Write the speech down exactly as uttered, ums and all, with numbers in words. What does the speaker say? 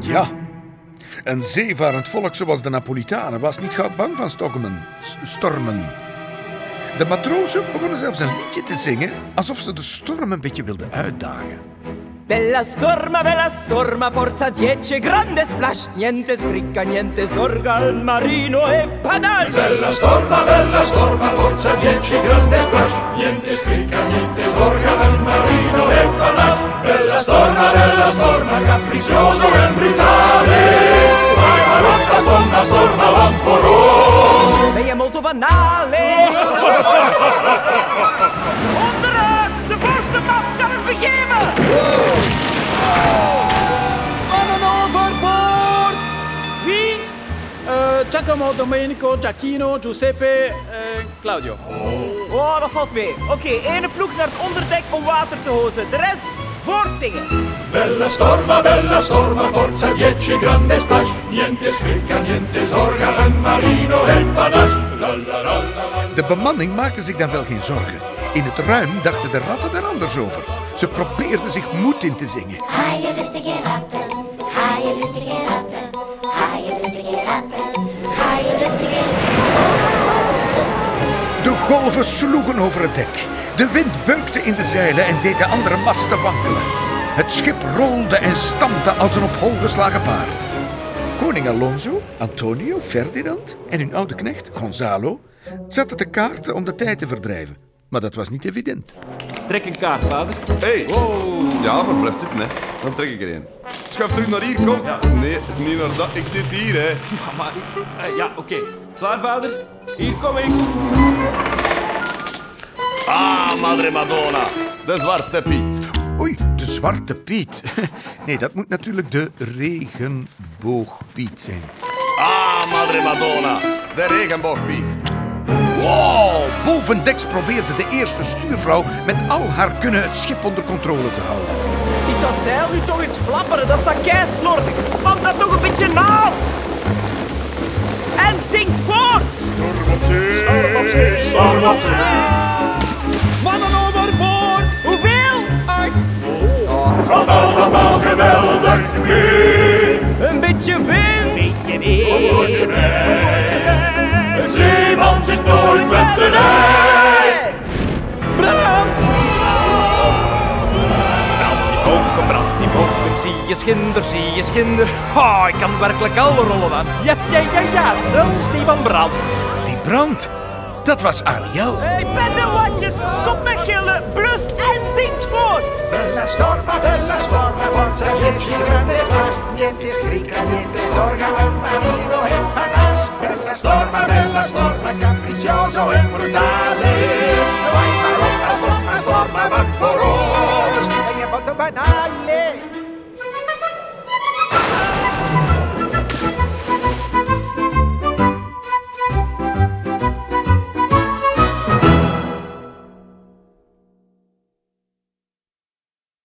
Ja, een zeevarend volk zoals de Napolitanen was niet gauw bang van stormen. stormen. De matrozen begonnen zelfs een liedje te zingen alsof ze de storm een beetje wilden uitdagen. Bella storma, bella storma, forza dieci, grande splash, niente scricca, niente zorga, il marino e panache. Bella storma, bella storma, forza dieci, grande splash, niente scricca, niente zorga, il marino e panache. Bella storma, bella storma, capriccioso e brutale, vai Marocca, storma, storma, want voor ons. Ben je molto banale? Onderuit, de voorste mast gaat het begeven. Mannen overboord! Wie? Uh, Giacomo, Domenico, Giacchino, Giuseppe, uh, Claudio. Oh, dat valt mee. Oké, okay, ene ploeg naar het onderdek om water te hozen. De rest voortzingen. Bella storma, bella storma, forza dieci, grande splash, niente scricca, niente zorga, een marino e panache. La, la, la, la, De bemanning maakte zich dan wel geen zorgen. In het ruim dachten de ratten er anders over. Ze probeerden zich moed in te zingen. Haaien lustige ratten, haaien lustige ratten, haaien lustige ratten, haaien lustige De golven sloegen over het dek. De wind beukte in de zeilen en deed de andere masten wankelen. Het schip rolde en stampte als een op hol geslagen paard. Koning Alonso, Antonio, Ferdinand en hun oude knecht, Gonzalo, zaten te kaarten om de tijd te verdrijven. Maar dat was niet evident. Trek een kaart, vader. Hey. Wow. Ja, maar blijf zitten, hè. Dan trek ik er een. Schuif terug naar hier, kom. Ja. Nee, niet naar dat. Ik zit hier, hè. Ja, maar... Uh, ja, oké. Okay. Klaar, vader? Hier kom ik. Ah, madre Madonna. De Zwarte Piet. Oei, de Zwarte Piet. Nee, dat moet natuurlijk de Regenboogpiet zijn. Ah, madre Madonna. De Regenboogpiet. Wow! Bovendeks probeerde de eerste stuurvrouw met al haar kunnen het schip onder controle te houden. Ziet dat zeil nu toch eens flapperen, dat staat keislordig. Span dat toch een beetje na. En zingt voort. storm op zee, storm op zee, storm op zee. Mannen overboord! Hoeveel? Valt allemaal geweldig mee. Een beetje wind. Beetje wind. Een zeeman zit nooit met de lijn. Brand! Brand die bonken, brand die bonken, zie je schinder, zie je schinder. Oh, ik kan werkelijk alle rollen aan. Ja, ja, ja, ja, zelfs die van brand. Die brand, dat was Ariel. Hey, pendelwatjes, stop met gillen. Blust en zingt voort. Bella storma, bella storma, forza dieci, grande splash, niente scricca, niente zorga, un marino e panache. Bella storma, bella storma, capriccioso e brutale. Vai Marocca, storma, storma, wat voor ons. Ben je molto banale?